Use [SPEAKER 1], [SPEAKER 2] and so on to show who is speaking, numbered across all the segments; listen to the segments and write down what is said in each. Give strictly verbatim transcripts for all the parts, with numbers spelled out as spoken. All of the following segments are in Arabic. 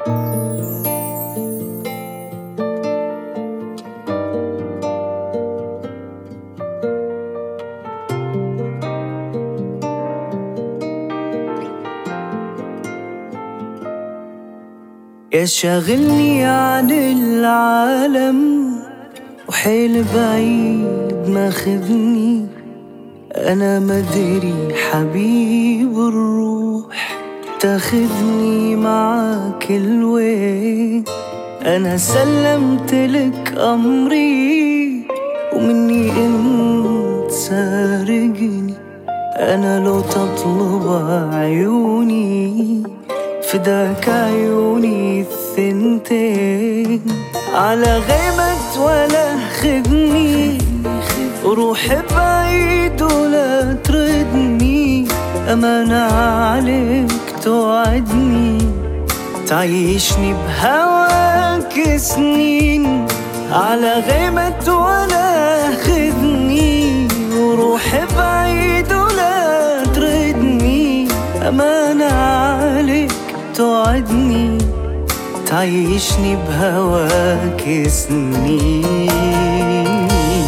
[SPEAKER 1] يا شاغلني عن العالم وحيل بعيد ماخذني، أنا مدري حبيب الروح تاخذني معاك الوين. أنا سلمت لك أمري ومني انت سارقني، أنا لو تطلب عيوني فداك عيوني الثنتين. على غيمة ولا خذني وروح بعيد ولا تردني، أمانة عليك توعدني تعيشني بهواك سنين. على غيمة ولا خذني وروح بعيد ولا تردني، أمانة عليك توعدني تعيشني بهواك سنين.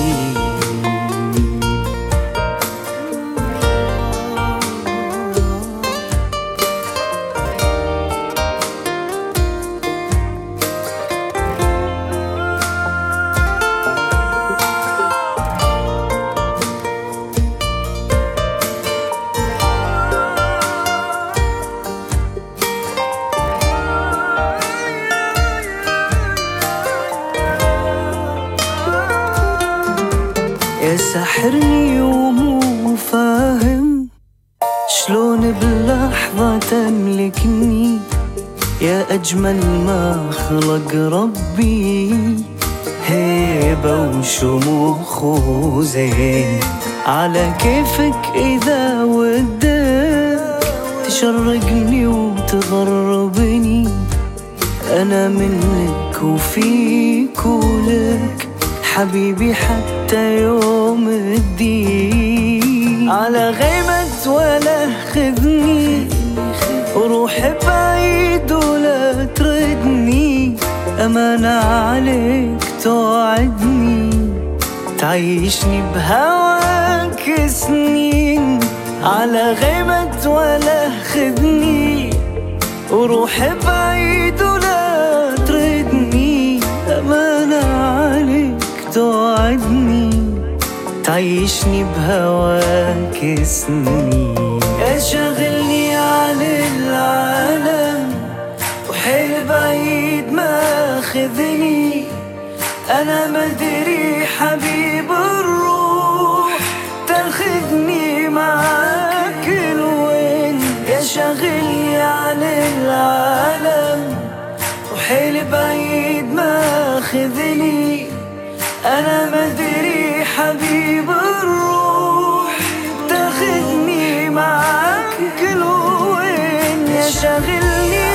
[SPEAKER 1] يا ساحرني ومو فاهم شلون بلحظة تملكني، يا أجمل ما خلق ربي هيبة وشموخ وزين. على كيفك إذا ودك تشرقني وتغربني، أنا منك وفيك ولك حبيبي حتى يوم الدين. على غيمة ولا خذني وروح بعيد ولا تردني، أمانة عليك توعدني تعيشني بهواك سنين. على غيمة ولا خذني وروح بعيد ولا تردني، أمانة عليك توعدني تعيشني بهواك سنين. يا شاغلني عن العالم وحيل بعيد ماخذني، أنا مدري حبيب الروح تاخذني معاك لوين. يا شاغلني عن العالم وحيل بعيد ماخذني، أنا مدري حبيب الروح تاخذني معاك لوين. يا شاغلني